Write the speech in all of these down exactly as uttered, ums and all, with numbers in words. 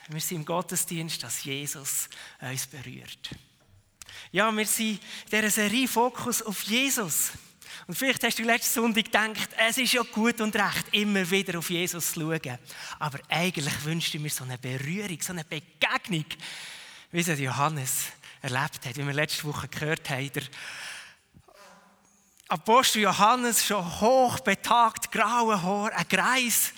Wir sind im Gottesdienst, dass Jesus uns berührt. Ja, wir sind in dieser Serie Fokus auf Jesus. Und vielleicht hast du letzten Sonntag gedacht, es ist ja gut und recht, immer wieder auf Jesus zu schauen. Aber eigentlich wünschte ich mir so eine Berührung, so eine Begegnung, wie es Johannes erlebt hat. Wie wir letzte Woche gehört haben, der Apostel Johannes, schon hoch betagt, graue Haar, ein Greis,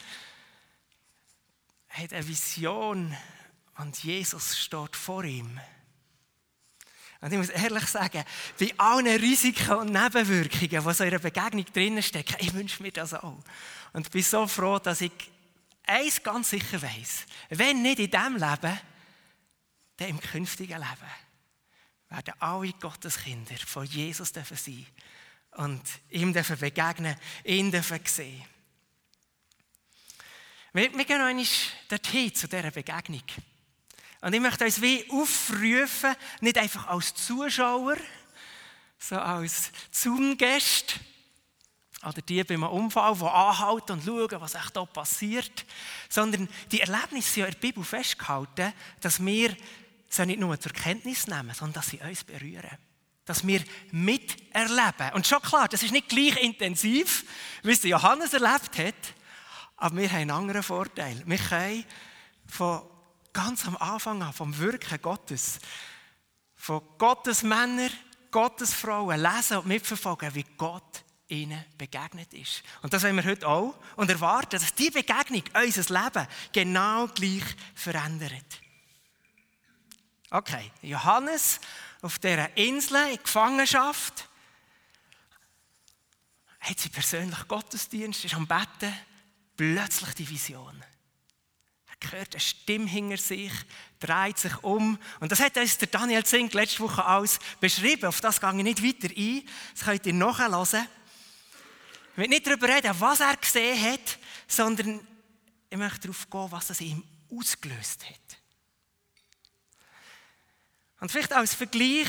hat eine Vision und Jesus steht vor ihm. Und ich muss ehrlich sagen, bei allen Risiken und Nebenwirkungen, die so in einer Begegnung drinnen stecken, ich wünsche mir das auch. Und ich bin so froh, dass ich eins ganz sicher weiss: Wenn nicht in diesem Leben, dann im künftigen Leben werden alle Gotteskinder von Jesus sein dürfen und ihm dürfen begegnen, ihn dürfen sehen. Wir, wir gehen noch einmal dorthin zu dieser Begegnung. Und ich möchte uns wie aufrufen, nicht einfach als Zuschauer, so als Zoom-Gäste oder die bei einem Unfall, die anhalten und schauen, was echt da passiert, sondern die Erlebnisse sind ja in der Bibel festgehalten, dass wir sie nicht nur zur Kenntnis nehmen, sondern dass sie uns berühren. Dass wir miterleben. Und schon klar, das ist nicht gleich intensiv, wie es Johannes erlebt hat, aber wir haben einen anderen Vorteil. Wir können von ganz am Anfang an, vom Wirken Gottes, von Gottes Männern, Gottes Frauen lesen und mitverfolgen, wie Gott ihnen begegnet ist. Und das wollen wir heute auch und erwarten, dass diese Begegnung unser Leben genau gleich verändert. Okay, Johannes auf dieser Insel in Gefangenschaft hat sie persönlich Gottesdienst, ist am Betten, plötzlich die Vision. Er hört eine Stimme hinter sich, dreht sich um. Und das hat uns der Daniel Zink letzte Woche alles beschrieben. Auf das gehe ich nicht weiter ein. Das könnt ihr nachhören. Ich will nicht darüber reden, was er gesehen hat, sondern ich möchte darauf gehen, was es ihm ausgelöst hat. Und vielleicht als Vergleich,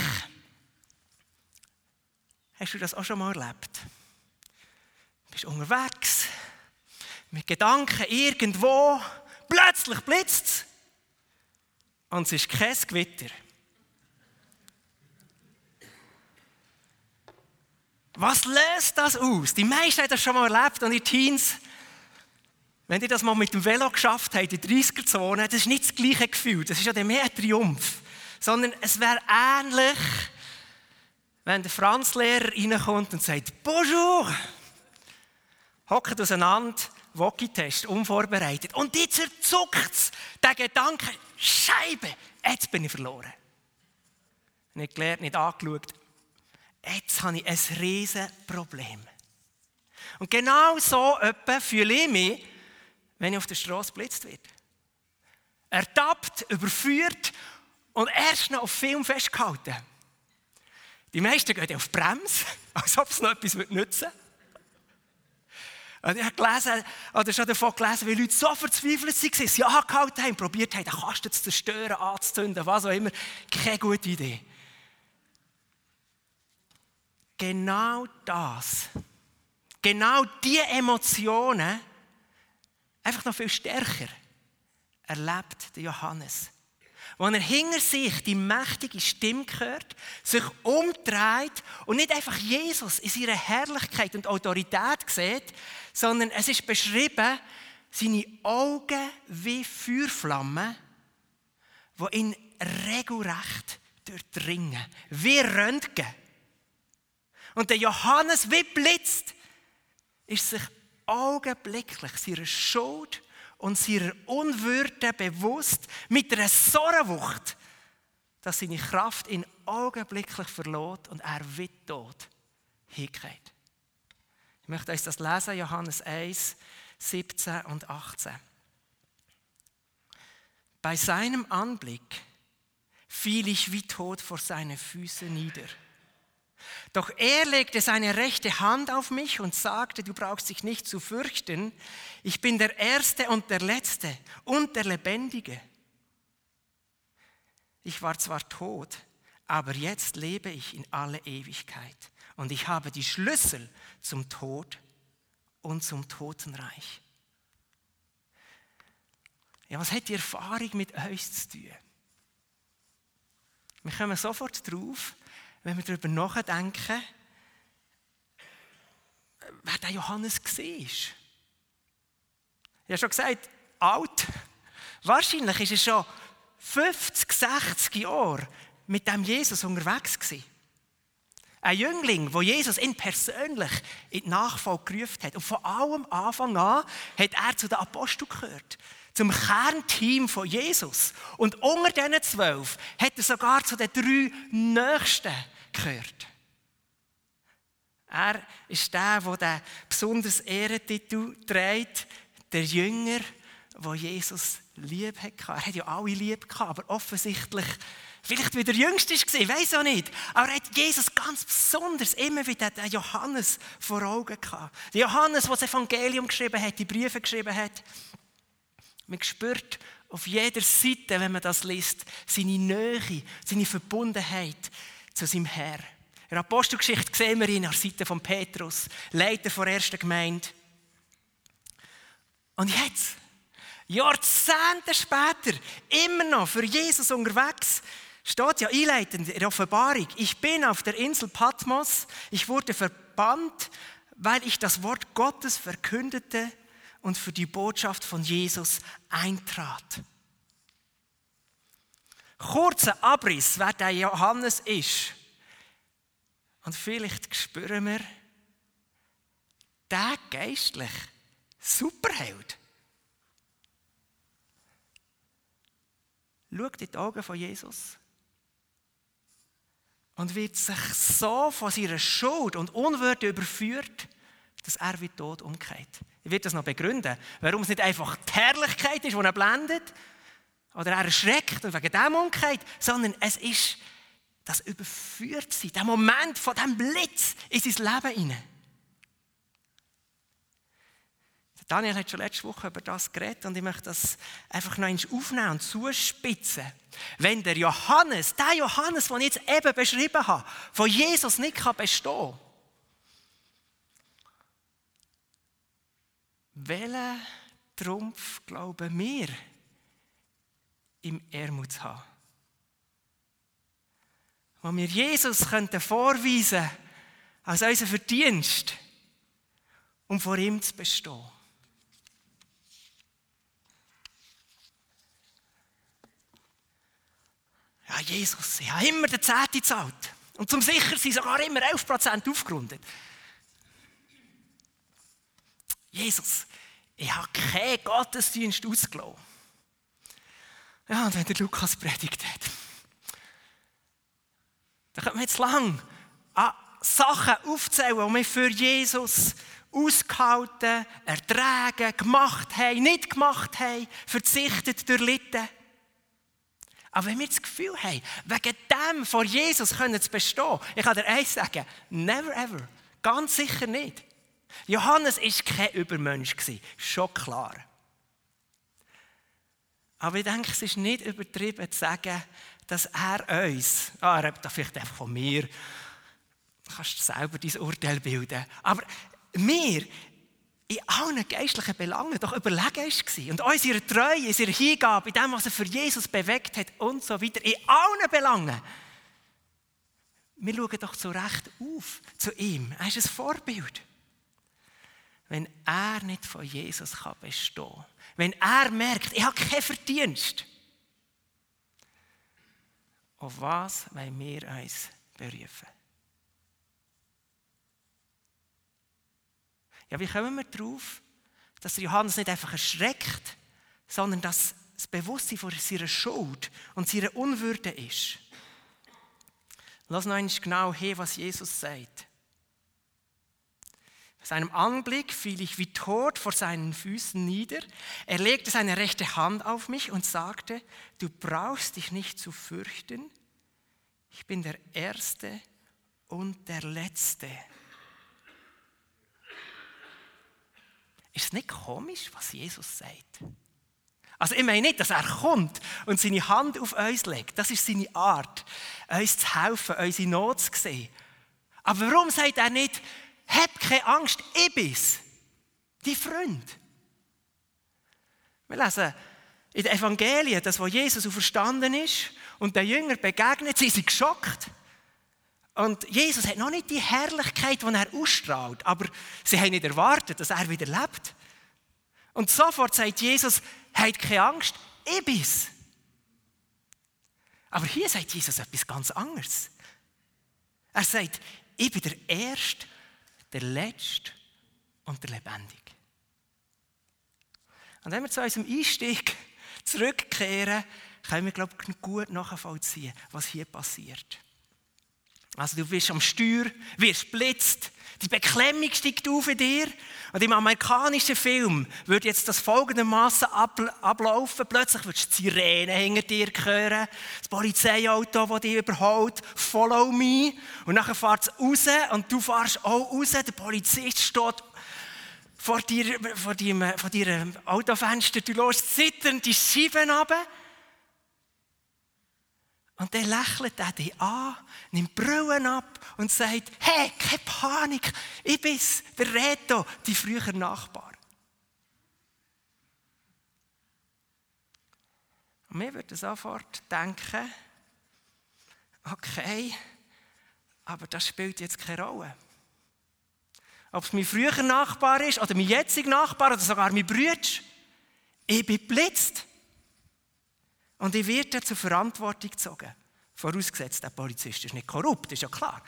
hast du das auch schon mal erlebt? Du bist unterwegs, mit Gedanken irgendwo, plötzlich blitzt es und es ist kein Gewitter. Was löst das aus? Die meisten haben das schon mal erlebt und die Teens, wenn ihr das mal mit dem Velo geschafft habt, in der dreißiger-Zone, das ist nicht das gleiche Gefühl, das ist ja mehr ein Triumph. Sondern es wäre ähnlich, wenn der Franzlehrer reinkommt und sagt: Bonjour! Hockt auseinander, Wokki-Test, unvorbereitet. Und die zerzuckt es, der Gedanke: Scheibe, jetzt bin ich verloren. Nicht gelernt, nicht angeschaut. Jetzt habe ich ein riesen Problem. Und genau so etwa fühle ich mich, wenn ich auf der Straße geblitzt werde. Ertappt, überführt und erst noch auf Film festgehalten. Die meisten gehen auf die Bremse, als ob es noch etwas nützen würde. Und ich habe gelesen, oder schon davon gelesen, wie Leute so verzweifelt waren, sie angehalten haben, probiert haben, den Kasten zu zerstören, anzuzünden, was auch immer. Keine gute Idee. Genau das, genau diese Emotionen, einfach noch viel stärker, erlebt der Johannes. Wenn er hinter sich die mächtige Stimme hört, sich umdreht und nicht einfach Jesus in seiner Herrlichkeit und Autorität sieht, sondern es ist beschrieben, seine Augen wie Feuerflammen, die ihn regelrecht durchdringen, wie Röntgen. Und der Johannes, wie blitzt, ist sich augenblicklich seiner Schuld und seiner Unwürde bewusst, mit einer so Wucht, dass seine Kraft ihn augenblicklich verlässt und er wie tot hingeht. Ich möchte euch das lesen, Johannes eins, siebzehn und achtzehn. Bei seinem Anblick fiel ich wie tot vor seine Füße nieder. Doch er legte seine rechte Hand auf mich und sagte: Du brauchst dich nicht zu fürchten. Ich bin der Erste und der Letzte und der Lebendige. Ich war zwar tot, aber jetzt lebe ich in alle Ewigkeit. Und ich habe die Schlüssel zum Tod und zum Totenreich. Ja, was hat die Erfahrung mit uns zu tun? Wir kommen sofort drauf, wenn wir darüber nachdenken, wer der Johannes war. Ich habe schon gesagt, alt. Wahrscheinlich war er schon fünfzig, sechzig Jahre mit dem Jesus unterwegs gewesen. Ein Jüngling, wo Jesus ihn persönlich in die Nachfolge gerufen hat. Und von allem Anfang an hat er zu den Aposteln gehört. Zum Kernteam von Jesus. Und unter diesen zwölf hat er sogar zu den drei Nächsten gehört. Er ist der, der den besonders Ehrentitel trägt, der Jünger, der Jesus lieb hatte. Er hat ja alle lieb gehabt, aber offensichtlich, vielleicht wie der Jüngste war, ich weiß auch nicht. Aber er hat Jesus ganz besonders immer wieder den Johannes vor Augen gehabt. Der Johannes, der das Evangelium geschrieben hat, die Briefe geschrieben hat. Man spürt auf jeder Seite, wenn man das liest, seine Nähe, seine Verbundenheit zu seinem Herr. In der Apostelgeschichte sehen wir ihn an der Seite von Petrus, Leiter der ersten Gemeinde. Und jetzt, Jahrzehnte später, immer noch für Jesus unterwegs, steht ja einleitend in der Offenbarung: Ich bin auf der Insel Patmos, ich wurde verbannt, weil ich das Wort Gottes verkündete und für die Botschaft von Jesus eintrat. Kurzer Abriss, wer der Johannes ist. Und vielleicht spüren wir, der geistlich Superheld. Schaut in die Augen von Jesus und wird sich so von seiner Schuld und Unwürde überführt, dass er wie tot umkehrt. Ich werde das noch begründen, warum es nicht einfach die Herrlichkeit ist, die ihn blendet oder er erschreckt und wegen dem umkehrt, sondern es ist das Überführtsein, der Moment von diesem Blitz in sein Leben hinein. Daniel hat schon letzte Woche über das geredet und ich möchte das einfach noch einmal aufnehmen und zuspitzen. Wenn der Johannes, der Johannes, den ich jetzt eben beschrieben habe, von Jesus nicht bestehen kann, welchen Trumpf glauben wir im Ärmel zu haben? Wo wir Jesus könnten vorweisen als unseren Verdienst, um vor ihm zu bestehen. Ja, Jesus, ich habe immer den Zehnten gezahlt. Und zum Sichersein sogar immer elf Prozent aufgerundet. Jesus, ich habe keinen Gottesdienst ausgelassen. Ja, und wenn der Lukas predigt hat, dann könnte man jetzt lang an Sachen aufzählen, die wir für Jesus ausgehalten, ertragen, gemacht haben, nicht gemacht haben, verzichtet, durchlitten. Aber wenn wir das Gefühl haben, wegen dem vor Jesus können zu bestehen, ich kann dir eins sagen, never ever, ganz sicher nicht. Johannes war kein Übermensch, schon klar. Aber ich denke, es ist nicht übertrieben zu sagen, dass er uns, ah, er hat vielleicht einfach von mir, du kannst selber dein Urteil bilden, aber mir in allen geistlichen Belangen doch überlegen war. Und unsere Treue, unsere Hingabe, in dem, was er für Jesus bewegt hat und so weiter, in allen Belangen. Wir schauen doch so recht auf zu ihm. Er ist ein Vorbild. Wenn er nicht von Jesus bestehen kann, wenn er merkt, ich habe keinen Verdienst, auf was wollen wir uns berufen? Ja, wie kommen wir darauf, dass der Johannes nicht einfach erschreckt, sondern dass das Bewusstsein von seiner Schuld und seiner Unwürde ist? Lass noch einmal genau her, was Jesus sagt. Bei seinem Anblick fiel ich wie tot vor seinen Füßen nieder. Er legte seine rechte Hand auf mich und sagte, du brauchst dich nicht zu fürchten. Ich bin der Erste und der Letzte. Ist es nicht komisch, was Jesus sagt? Also ich meine nicht, dass er kommt und seine Hand auf uns legt. Das ist seine Art, uns zu helfen, unsere Not zu sehen. Aber warum sagt er nicht, hab keine Angst, ich bin's, dein Freund? Wir lesen in den Evangelien, das, wo Jesus auferstanden ist und den Jüngern begegnet, sind sie geschockt. Und Jesus hat noch nicht die Herrlichkeit, die er ausstrahlt, aber sie haben nicht erwartet, dass er wieder lebt. Und sofort sagt Jesus, habt keine Angst, ich bin's. Aber hier sagt Jesus etwas ganz anderes. Er sagt, ich bin der Erste, der Letzte und der Lebendige. Und wenn wir zu unserem Einstieg zurückkehren, können wir, glaube ich, gut nachvollziehen, was hier passiert. Also du bist am Steuer, wirst blitzt, die Beklemmung steigt auf in dir. Und im amerikanischen Film würde jetzt das folgendermaßen ablaufen. Plötzlich würdest du die Sirene hinter dir hören, das Polizeiauto, das dich überholt, follow me. Und dann fährt es raus und du fährst auch raus. Der Polizist steht vor dir, vor deinem, vor deinem Autofenster. Du lässt zitternd die Scheiben runter. Und dann lächelt er dich an, nimmt die Brille ab und sagt, hey, keine Panik, ich bin's, der Reto, dein früher Nachbar. Und wir würden sofort denken, okay, aber das spielt jetzt keine Rolle. Ob es mein früher Nachbar ist oder mein jetziger Nachbar oder sogar mein Bruder, ich bin geblitzt. Und ich werde zur Verantwortung gezogen. Vorausgesetzt, der Polizist ist nicht korrupt, ist ja klar.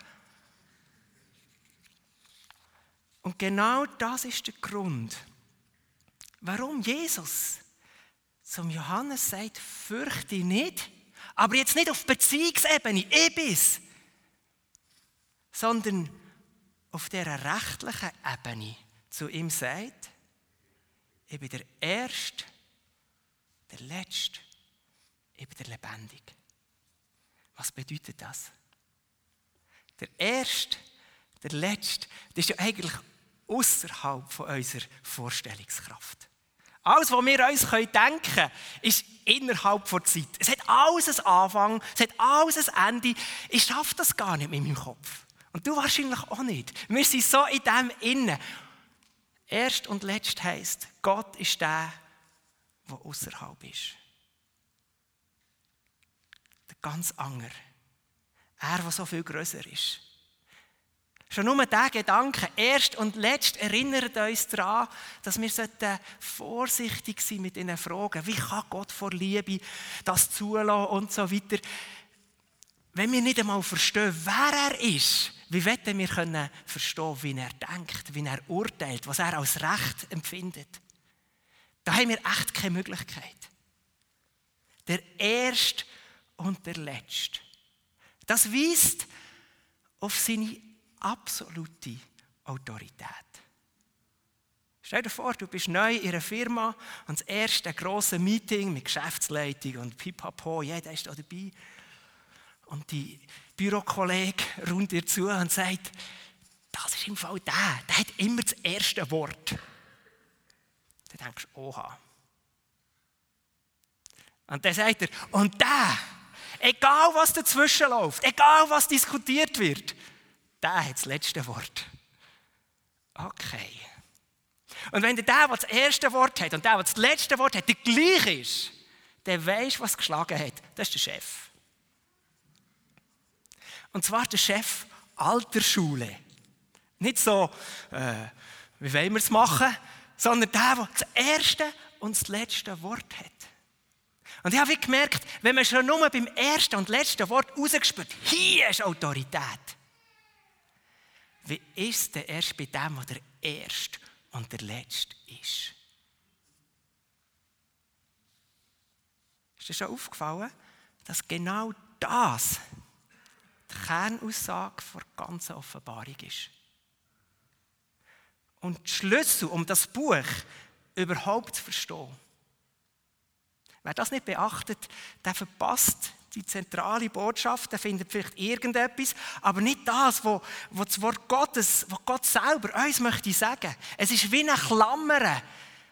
Und genau das ist der Grund, warum Jesus zum Johannes sagt, fürchte nicht, aber jetzt nicht auf Beziehungsebene, ich bin's, sondern auf dieser rechtlichen Ebene zu ihm sagt, ich bin der Erste, der Letzte, ich bin der Lebendige. Was bedeutet das? Der Erste, der Letzte, das ist ja eigentlich außerhalb von unserer Vorstellungskraft. Alles, was wir uns denken können, ist innerhalb der Zeit. Es hat alles einen Anfang, es hat alles ein Ende. Ich schaffe das gar nicht mit meinem Kopf. Und du wahrscheinlich auch nicht. Wir sind so in dem innen. Erst und letzt heisst, Gott ist der, der außerhalb ist. Der ganz andere. Er, der so viel grösser ist. Schon nur dieser Gedanke, erst und letzt, erinnert uns daran, dass wir vorsichtig sein mit diesen Fragen. Wie kann Gott vor Liebe das zulassen und so weiter. Wenn wir nicht einmal verstehen, wer er ist, wie wollen wir können verstehen, wie er denkt, wie er urteilt, was er als Recht empfindet. Da haben wir echt keine Möglichkeit. Der Erste und der Letzte. Das weist auf seine absolute Autorität. Stell dir vor, du bist neu in einer Firma und das erste grosse Meeting mit Geschäftsleitung und pipapo, jeder ist da dabei. Und die Bürokollege rundet dir zu und sagt, das ist im Fall der, der hat immer das erste Wort. Dann denkst du, oha. Und dann sagt er, und der, egal was dazwischen läuft, egal was diskutiert wird, der hat das letzte Wort. Okay. Und wenn der, der das erste Wort hat und der, der das letzte Wort hat, der gleich ist, der weiss, was geschlagen hat. Das ist der Chef. Und zwar der Chef alter Schule. Nicht so, äh, wie wollen wir es machen, sondern der, der das erste und das letzte Wort hat. Und ich habe gemerkt, wenn man schon nur beim ersten und letzten Wort rausgespürt, hier ist Autorität. Wie ist es denn erst bei dem, der der Erste und der Letzte ist? Ist dir schon aufgefallen, dass genau das die Kernaussage der ganzen Offenbarung ist? Und die Schlüssel, um das Buch überhaupt zu verstehen. Wer das nicht beachtet, der verpasst die zentrale Botschaft, der findet vielleicht irgendetwas, aber nicht das, was das Wort Gottes, was Gott selber uns möchte sagen. Es ist wie eine Klammer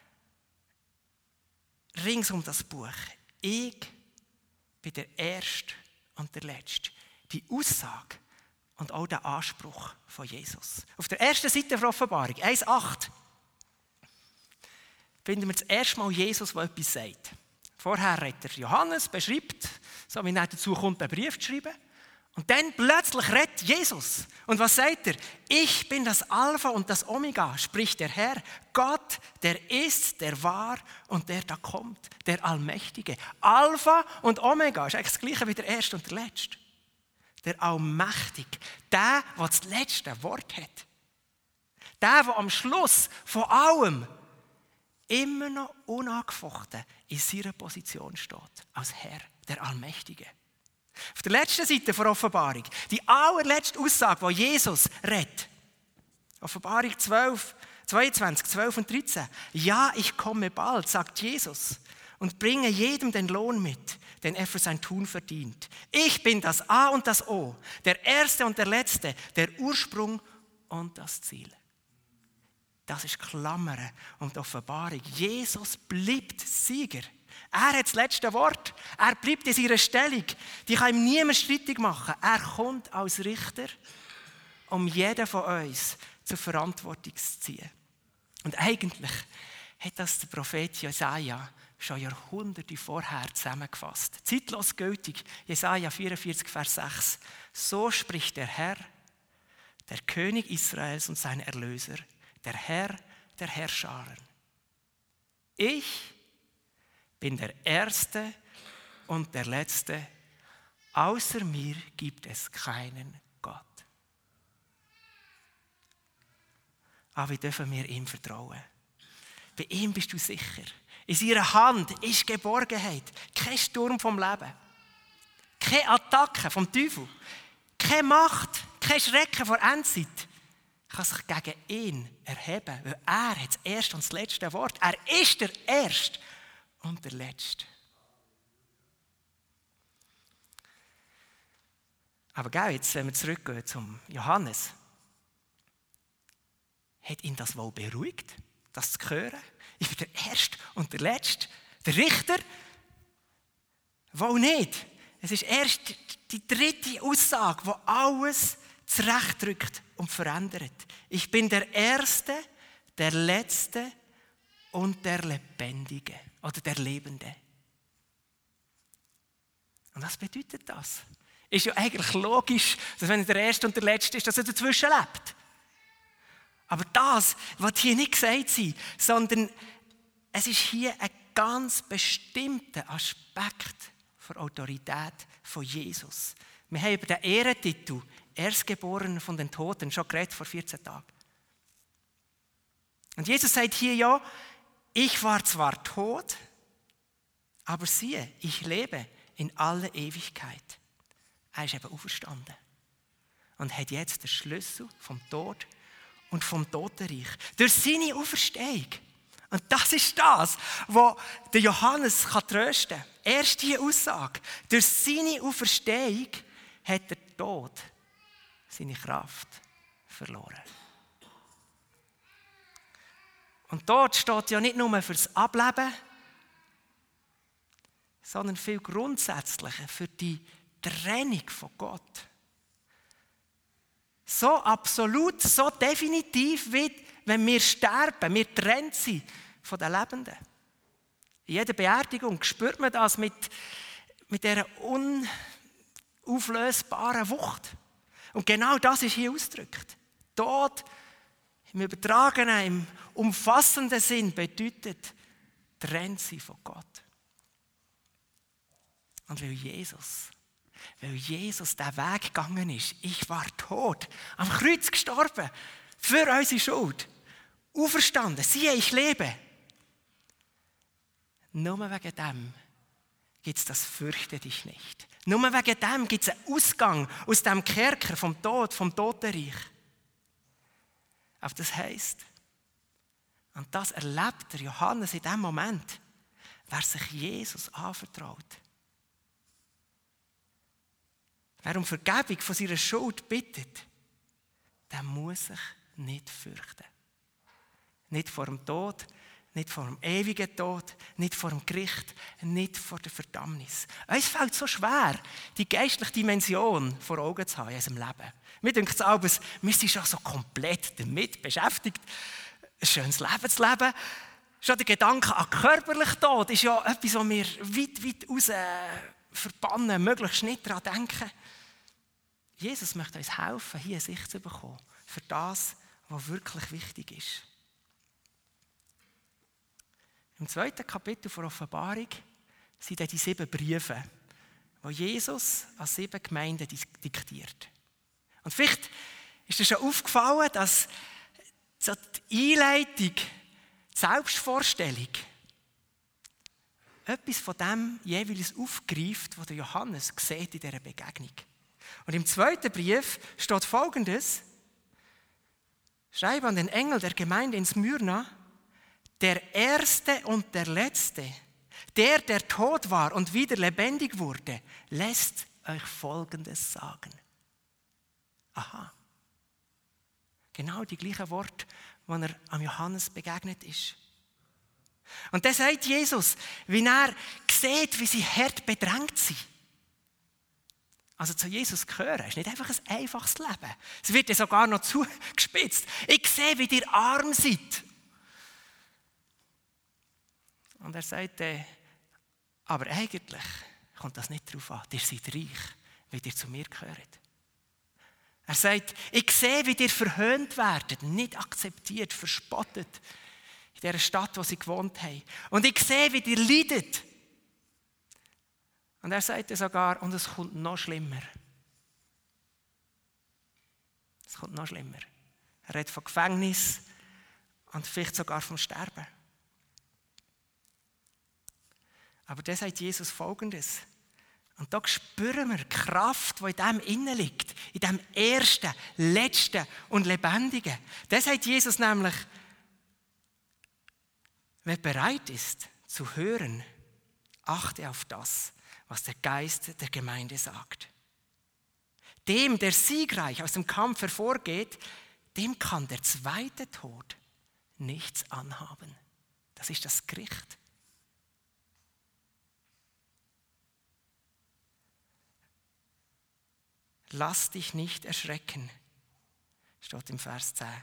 rings um das Buch. Ich bin der Erste und der Letzte. Die Aussage und auch der Anspruch von Jesus. Auf der ersten Seite der Offenbarung, eins acht, finden wir das erste Mal Jesus, der etwas sagt. Vorher redet er Johannes, beschreibt, so wie er dazu kommt, einen Brief zu schreiben. Und dann plötzlich redet Jesus. Und was sagt er? Ich bin das Alpha und das Omega, spricht der Herr, Gott, der ist, der war und der da kommt, der Allmächtige. Alpha und Omega ist eigentlich das Gleiche wie der Erste und der Letzte. Der Allmächtige, der, der das letzte Wort hat. Der, der am Schluss von allem immer noch unangefochten in seiner Position steht, als Herr, der Allmächtige. Auf der letzten Seite der Offenbarung, die allerletzte Aussage, die Jesus redet. Offenbarung zwölf, zweiundzwanzig, zwölf und dreizehn. Ja, ich komme bald, sagt Jesus, und bringe jedem den Lohn mit, den er für sein Tun verdient. Ich bin das A und das O, der Erste und der Letzte, der Ursprung und das Ziel. Das ist Klammern und Offenbarung. Jesus bleibt Sieger. Er hat das letzte Wort. Er bleibt in seiner Stellung. Die kann ihm niemand streitig machen. Er kommt als Richter, um jeden von uns zur Verantwortung zu ziehen. Und eigentlich hat das der Prophet Jesaja schon Jahrhunderte vorher zusammengefasst. Zeitlos gültig. Jesaja vierundvierzig, Vers sechs. So spricht der Herr, der König Israels und sein Erlöser, der Herr der Herrscharen. Ich bin der Erste und der Letzte. Außer mir gibt es keinen Gott. Aber wie dürfen wir ihm vertrauen? Bei ihm bist du sicher. In seiner Hand ist Geborgenheit. Kein Sturm vom Leben. Keine Attacke vom Teufel. Keine Macht, kein Schrecken vor Endzeit kann sich gegen ihn erheben, weil er hat das erste und das letzte Wort. Er ist der Erste und der Letzte. Aber gell, jetzt, wenn wir zurückgehen zum Johannes, hat ihn das wohl beruhigt, das zu hören? Ich bin der Erste und der Letzte, der Richter? Wohl nicht. Es ist erst die dritte Aussage, die alles zurechtdrückt und verändert. Ich bin der Erste, der Letzte und der Lebendige oder der Lebende. Und was bedeutet das? Ist ja eigentlich logisch, dass wenn er der Erste und der Letzte ist, dass er dazwischen lebt. Aber das wird hier nicht gesagt sein, sondern es ist hier ein ganz bestimmter Aspekt der Autorität von Jesus. Wir haben über den Ehrentitel Erstgeborener von den Toten schon geredet vor vierzehn Tagen. Und Jesus sagt hier ja, ich war zwar tot, aber siehe, ich lebe in aller Ewigkeit. Er ist eben auferstanden und hat jetzt den Schlüssel vom Tod und vom Totenreich. Durch seine Auferstehung. Und das ist das, was der Johannes trösten kann. Erst diese Aussage. Durch seine Auferstehung hat der Tod seine Kraft verloren. Und dort steht ja nicht nur für das Ableben, sondern viel grundsätzlicher für die Trennung von Gott. So absolut, so definitiv, wie wenn wir sterben, wir trennt sind von den Lebenden. In jeder Beerdigung spürt man das mit, mit dieser unauflösbaren Wucht. Und genau das ist hier ausgedrückt. Tod im übertragenen, im umfassenden Sinn bedeutet trennt sie von Gott. Und weil Jesus, weil Jesus diesen Weg gegangen ist, ich war tot, am Kreuz gestorben, für unsere Schuld, auferstanden, siehe, ich lebe. Nur wegen dem gibt es das Fürchte dich nicht. Nur wegen dem gibt es einen Ausgang aus dem Kerker vom Tod, vom Totenreich. Aber das heisst, und das erlebt der Johannes in dem Moment, wer sich Jesus anvertraut, wer um Vergebung von seiner Schuld bittet, der muss sich nicht fürchten. Nicht vor dem Tod, nicht vor dem ewigen Tod, nicht vor dem Gericht, nicht vor der Verdammnis. Es fällt so schwer, die geistliche Dimension vor Augen zu haben in unserem Leben. Mir denkt es auch, wir sind schon so komplett damit beschäftigt, ein schönes Leben zu leben. Schon der Gedanke an körperlichen Tod ist ja etwas, was wir weit, weit raus verbannen, möglichst nicht daran denken. Jesus möchte uns helfen, hier eine Sicht zu bekommen, für das, was wirklich wichtig ist. Im zweiten Kapitel der Offenbarung sind dann die sieben Briefe, die Jesus an sieben Gemeinden diktiert. Und vielleicht ist dir schon aufgefallen, dass so die Einleitung, die Selbstvorstellung, etwas von dem jeweils aufgreift, was der Johannes sieht in dieser Begegnung. Und im zweiten Brief steht Folgendes: Schreibe an den Engel der Gemeinde in Smyrna, der Erste und der Letzte, der, der tot war und wieder lebendig wurde, lässt euch Folgendes sagen. Aha. Genau die gleichen Worte, die er am Johannes begegnet ist. Und dann sagt Jesus, wie er sieht, wie sie hart bedrängt sind. Also zu Jesus gehören ist nicht einfach ein einfaches Leben. Es wird ja sogar noch zugespitzt. Ich sehe, wie ihr arm seid. Und er sagt, äh, aber eigentlich kommt das nicht darauf an. Ihr seid reich, weil ihr zu mir gehört. Er sagt, ich sehe, wie ihr verhöhnt werdet, nicht akzeptiert, verspottet in dieser Stadt, wo sie gewohnt haben. Und ich sehe, wie ihr leidet. Und er sagt sogar, und es kommt noch schlimmer. Es kommt noch schlimmer. Er redet von Gefängnis und vielleicht sogar vom Sterben. Aber dann sagt Jesus Folgendes. Und da spüren wir die Kraft, die in dem innen liegt. In dem Ersten, Letzten und Lebendigen. Dann sagt Jesus nämlich, wer bereit ist zu hören, achte auf das, was der Geist der Gemeinde sagt. Dem, der siegreich aus dem Kampf hervorgeht, dem kann der zweite Tod nichts anhaben. Das ist das Gericht. Lass dich nicht erschrecken, steht im Vers zehn.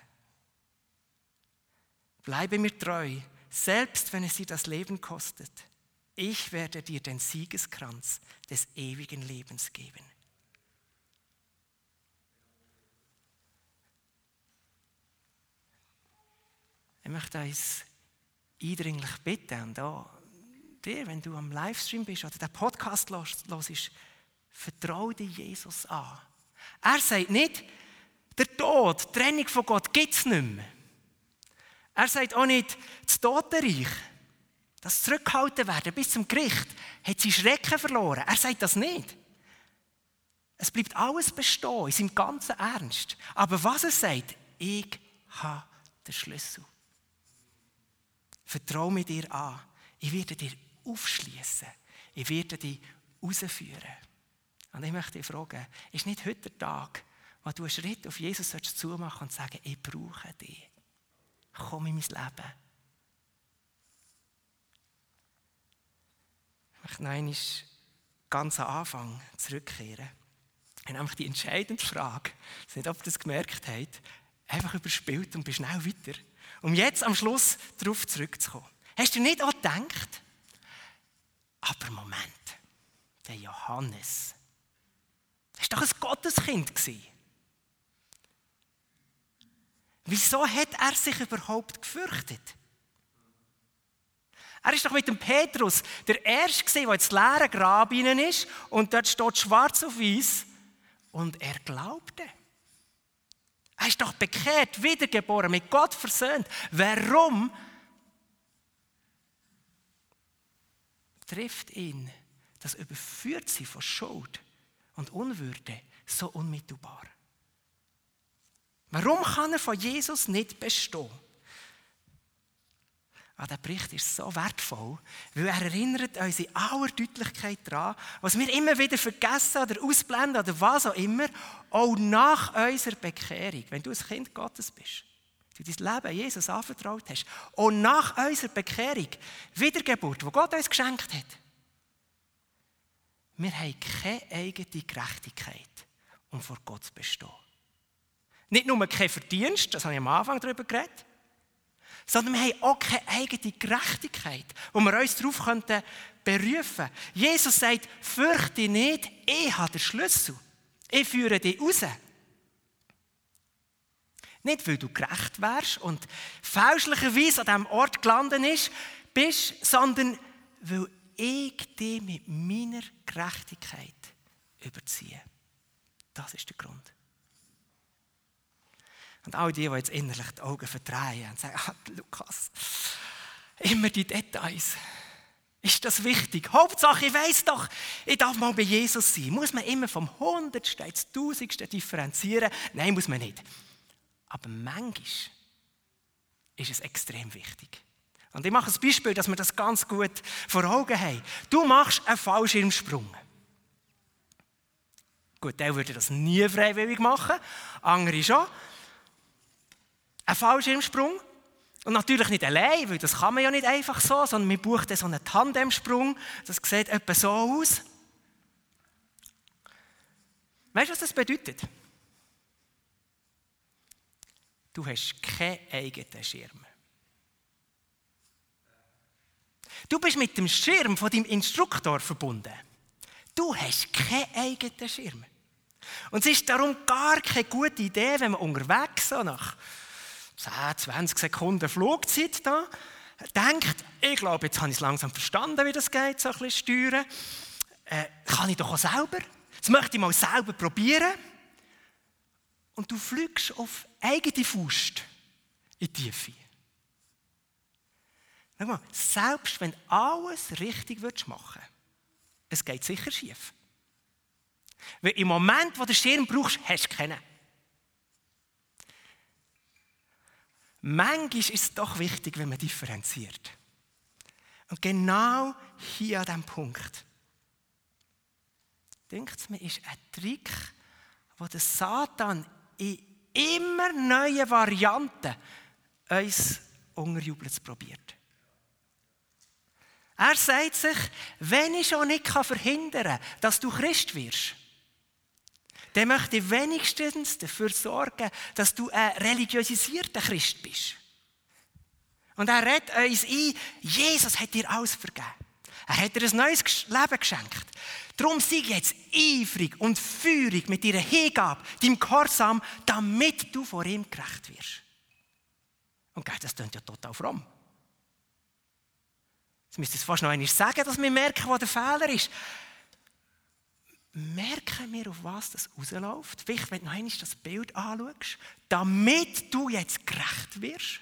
Bleibe mir treu, selbst wenn es dir das Leben kostet. Ich werde dir den Siegeskranz des ewigen Lebens geben. Ich möchte uns eindringlich bitten, und auch dir, wenn du am Livestream bist oder den Podcast hörst, vertraue dir Jesus an. Er sagt nicht, der Tod, die Trennung von Gott gibt es nicht mehr. Er sagt auch nicht, das Totenreich, das zurückgehalten werden bis zum Gericht, hat seinen Schrecken verloren. Er sagt das nicht. Es bleibt alles bestehen, in seinem ganzen Ernst. Aber was er sagt, ich habe den Schlüssel. Vertraue mir dir an. Ich werde dir aufschließen. Ich werde dich herausführen. Und ich möchte dich fragen, ist nicht heute der Tag, wo du einen Schritt auf Jesus zumachen und sagen, ich brauche dich. Komm in mein Leben. Ich möchte noch einmal ganz am Anfang zurückkehren. Und nämlich die entscheidende Frage, ich weiß nicht, ob ihr das gemerkt habt, einfach überspielt und bin schnell weiter. Um jetzt am Schluss darauf zurückzukommen. Hast du nicht auch gedacht, aber Moment, der Johannes, das war doch ein Gotteskind. Wieso hat er sich überhaupt gefürchtet? Er ist doch mit dem Petrus der Erste, der ins leere Grab hinein ist und dort steht schwarz auf weiß und er glaubte. Er ist doch bekehrt, wiedergeboren, mit Gott versöhnt. Warum trifft ihn das Überführtsein von Schuld und Unwürde so unmittelbar? Warum kann er von Jesus nicht bestehen? Ah, der Bericht ist so wertvoll, weil er erinnert uns in aller Deutlichkeit daran, was wir immer wieder vergessen oder ausblenden oder was auch immer, auch nach unserer Bekehrung, wenn du ein Kind Gottes bist, du dein Leben Jesus anvertraut hast, auch nach unserer Bekehrung, Wiedergeburt, die Gott uns geschenkt hat, wir haben keine eigene Gerechtigkeit, um vor Gott zu bestehen. Nicht nur kein Verdienst, das habe ich am Anfang darüber geredet, Sondern wir haben auch keine eigene Gerechtigkeit, wo wir uns darauf berufen könnten. Jesus sagt, fürchte nicht, ich habe den Schlüssel. Ich führe dich raus. Nicht, weil du gerecht wärst und fälschlicherweise an diesem Ort gelandet bist, sondern weil ich dich mit meiner Gerechtigkeit überziehe. Das ist der Grund. Und all die, die jetzt innerlich die Augen verdrehen und sagen, ah, Lukas, immer die Details. Ist das wichtig? Hauptsache, ich weiss doch, ich darf mal bei Jesus sein. Muss man immer vom Hundertsten ins Tausendste differenzieren? Nein, muss man nicht. Aber manchmal ist es extrem wichtig. Und ich mache ein Beispiel, dass wir das ganz gut vor Augen haben. Du machst einen Fallschirmsprung. Gut, der würde das nie freiwillig machen, andere schon. Ein Fallschirmsprung. Und natürlich nicht allein, weil das kann man ja nicht einfach so, sondern man bucht so einen Tandemsprung. Das sieht etwa so aus. Weißt du, was das bedeutet? Du hast keinen eigenen Schirm. Du bist mit dem Schirm von deinem Instruktor verbunden. Du hast keinen eigenen Schirm. Und es ist darum gar keine gute Idee, wenn man unterwegs so nach zehn, zwanzig Sekunden Flugzeit da denkt, ich glaube, jetzt habe ich es langsam verstanden, wie das geht, so ein bisschen steuern. Äh, kann ich doch auch selber. Das möchte ich mal selber probieren. Und du fliegst auf eigene Faust in die Tiefe. Schau mal, selbst wenn du alles richtig machen würdest, es geht sicher schief. Weil im Moment, wo du den Schirm brauchst, hast du keinen. Manchmal ist es doch wichtig, wenn man differenziert. Und genau hier an diesem Punkt, denkt es mir, ist ein Trick, wo der Satan in immer neuen Varianten uns unterjubeln zu probiert. Er sagt sich, wenn ich schon nicht verhindern kann, dass du Christ wirst, dann möchte ich wenigstens dafür sorgen, dass du ein religiösisierter Christ bist. Und er redet uns ein, Jesus hat dir alles vergeben. Er hat dir ein neues Leben geschenkt. Darum sei jetzt eifrig und feurig mit deiner Hingabe, deinem Gehorsam, damit du vor ihm gerecht wirst. Und das klingt ja total fromm. Jetzt müsst ihr es fast noch einmal sagen, dass wir merken, wo der Fehler ist. Merken wir, auf was das rausläuft? Vielleicht, wenn du noch einmal das Bild anschaust, damit du jetzt gerecht wirst.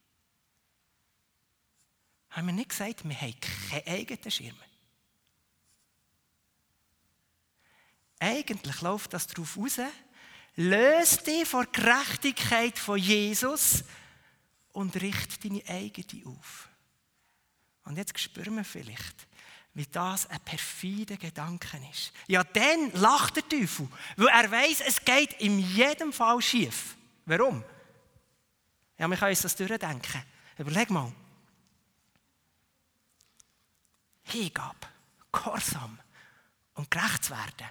Haben wir nicht gesagt, wir haben keinen eigenen Schirm. Eigentlich läuft das darauf raus, löse dich vor der Gerechtigkeit von Jesus und richte deine eigene auf. Und jetzt spüren wir vielleicht, wie das ein perfider Gedanke ist. Ja, dann lacht der Teufel, weil er weiss, es geht in jedem Fall schief. Warum? Ja, wir können uns das durchdenken. Überleg mal. Hingabe, Gehorsam und gerecht zu werden.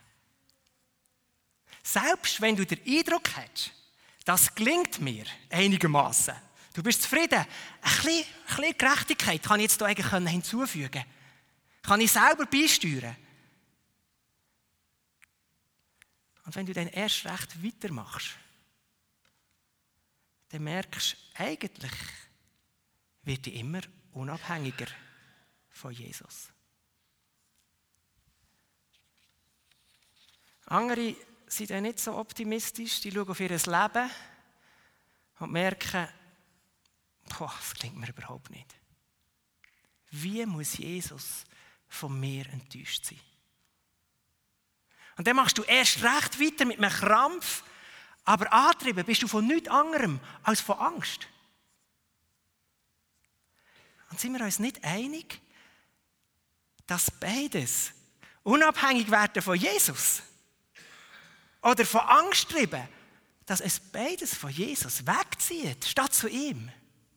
Selbst wenn du den Eindruck hast, das gelingt mir einigermaßen. Du bist zufrieden. Ein bisschen, ein bisschen Gerechtigkeit kann ich jetzt hier eigentlich hinzufügen. Kann ich selber beisteuern. Und wenn du dann erst recht weitermachst, dann merkst du, eigentlich wird ich immer unabhängiger von Jesus. Andere sind dann nicht so optimistisch, die schauen auf ihr Leben und merken, boah, das klingt mir überhaupt nicht. Wie muss Jesus von mir enttäuscht sein? Und dann machst du erst recht weiter mit einem Krampf, aber angetrieben bist du von nichts anderem als von Angst. Und sind wir uns nicht einig, dass beides unabhängig werden von Jesus oder von Angst treiben, dass es beides von Jesus wegzieht, statt zu ihm?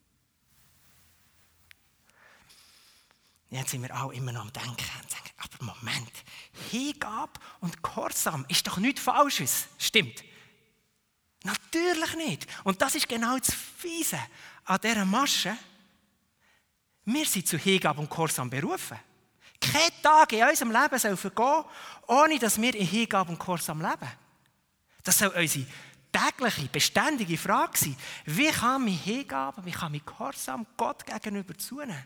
Jetzt sind wir auch immer noch am Denken und sagen, aber Moment, Hingabe und Gehorsam ist doch nichts Falsches. Stimmt. Natürlich nicht. Und das ist genau das Fiese an dieser Masche, wir sind zu Hingabe und Gehorsam berufen. Kein Tag in unserem Leben soll vergehen, ohne dass wir in Hingabe und Gehorsam leben. Das soll unsere tägliche, beständige Frage sein. Wie kann mich Hingabe, wie kann mich Gehorsam Gott gegenüber zunehmen?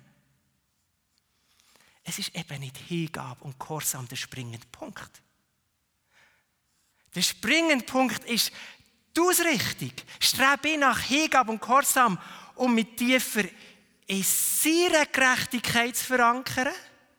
Es ist eben nicht Hingabe und Gehorsam der springende Punkt. Der springende Punkt ist die Ausrichtung. Strebe nach Hingabe und Gehorsam, um mich tiefer in seiner Gerechtigkeit zu verankern.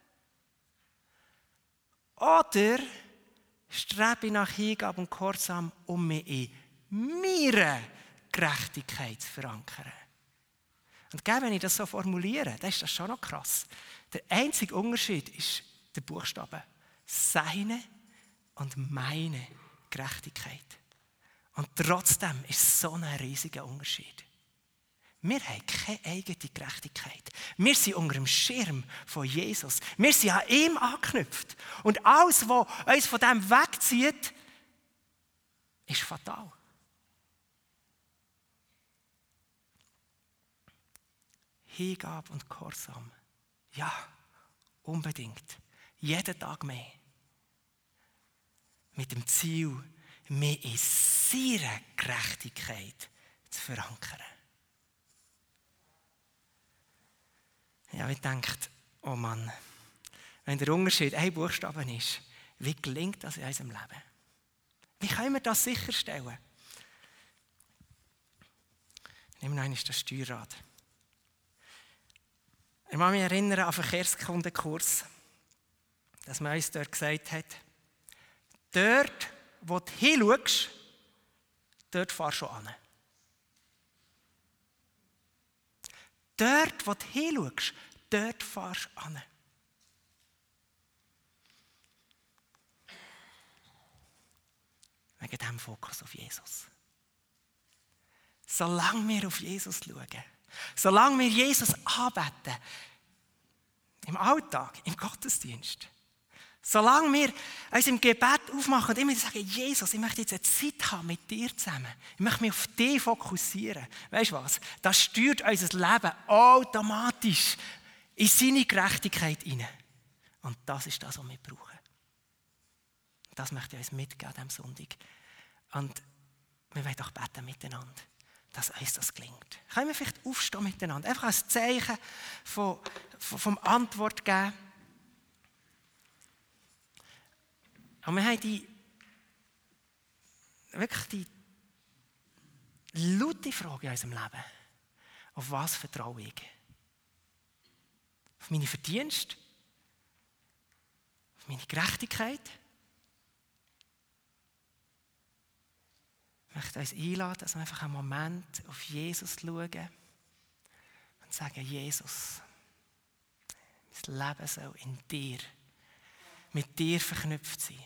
Oder strebe nach Hingabe und Gehorsam, um mich in meiner Gerechtigkeit zu verankern. Und wenn ich das so formuliere, dann ist das schon noch krass. Der einzige Unterschied ist der Buchstabe. Seine und meine Gerechtigkeit. Und trotzdem ist es so ein riesiger Unterschied. Wir haben keine eigene Gerechtigkeit. Wir sind unter dem Schirm von Jesus. Wir sind an ihm angeknüpft. Und alles, was uns von dem wegzieht, ist fatal. Hingabe und Gehorsam. Ja, unbedingt. Jeden Tag mehr. Mit dem Ziel, mich in seiner Gerechtigkeit zu verankern. Ja, ich denke, oh Mann, wenn der Unterschied ein Buchstabe ist, wie gelingt das in unserem Leben? Wie können wir das sicherstellen? Nehmen wir einmal das Steuerrad. Ich kann mich erinnern an einen Verkehrskundenkurs, dass man uns dort gesagt hat, dort, wo du hinschaust, dort fahrst du an. Dort, wo du hinschaust, dort fahrst du an. Wegen diesem Fokus auf Jesus. Solange wir auf Jesus schauen, solange wir Jesus anbeten, im Alltag, im Gottesdienst, solange wir uns im Gebet aufmachen und immer sagen, Jesus, ich möchte jetzt eine Zeit haben mit dir zusammen. Ich möchte mich auf dich fokussieren. Weißt du was? Das steuert unser Leben automatisch in seine Gerechtigkeit hinein. Und das ist das, was wir brauchen. Das möchte ich uns mitgeben am Sonntag. Und wir wollen auch beten miteinander, dass uns das gelingt. Können wir vielleicht aufstehen miteinander? Einfach als Zeichen von, von, vom Antwort geben. Und wir haben die, wirklich die laute Frage in unserem Leben. Auf was vertraue ich? Auf meine Verdienste? Auf meine Gerechtigkeit? Ich möchte uns einladen, dass wir einfach einen Moment auf Jesus schauen und sagen, Jesus, mein Leben soll in dir, mit dir verknüpft sein.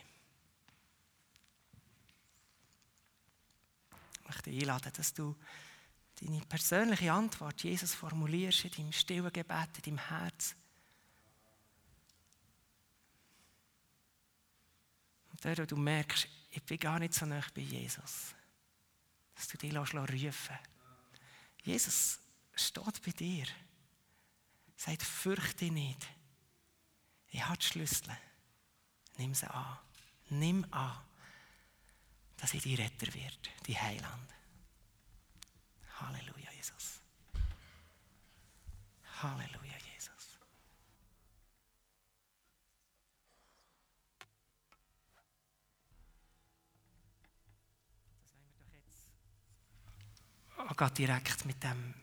Ich möchte dich einladen, dass du deine persönliche Antwort Jesus formulierst in deinem stillen Gebet, in deinem Herz. Und dort, wo du merkst, ich bin gar nicht so nah bei Jesus, dass du dich rufen lässt. Jesus steht bei dir. Sagt, fürchte nicht. Ich habe die Schlüssel. Nimm sie an. Nimm an, dass ich dein Retter wird, dein Heiland. Halleluja, Jesus. Halleluja, Jesus. Das wollen wir doch jetzt auch direkt mit dem